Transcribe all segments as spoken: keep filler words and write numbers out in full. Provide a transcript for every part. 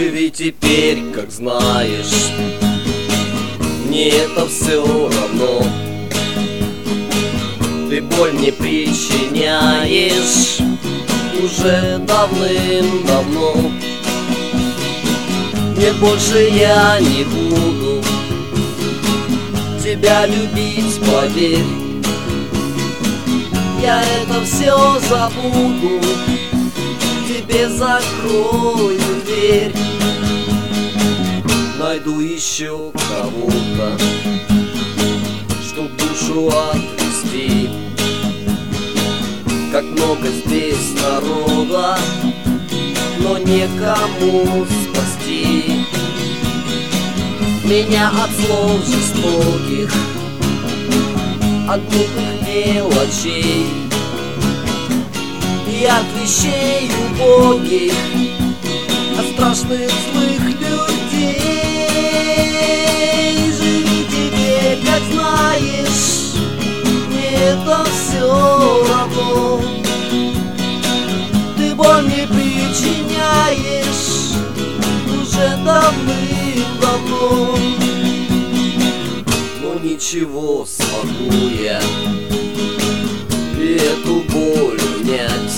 Живи теперь, как знаешь, мне это все равно. Ты боль не причиняешь уже давным-давно. Нет, больше я не буду тебя любить, поверь. Я это все забуду, тебе закрою дверь. Найду еще кого-то, чтоб душу отвести. Как много здесь народа, но некому спасти меня от слов жестоких, от глупых мелочей и от вещей убогих, от страшных злых людей. Живи теперь, как знаешь, мне это все равно. Ты боль не причиняешь уже давным-давно. Но ничего, смогу я эту боль унять.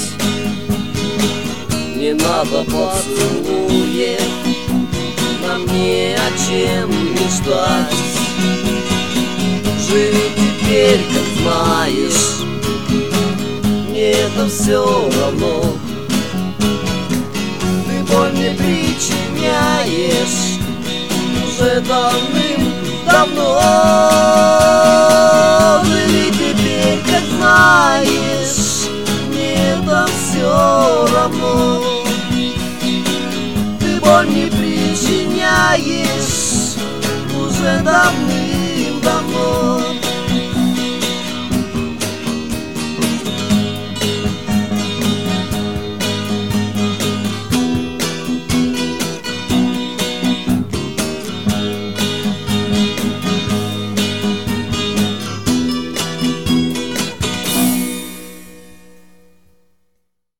Не надо поцелуев, нам не о чем мечтать. Живи теперь, как знаешь, мне это все равно. Ты боль не причиняешь уже давным-давно. Живи теперь, как знаешь, мне это все равно. Ты боль не причиняешь уже давным-давно.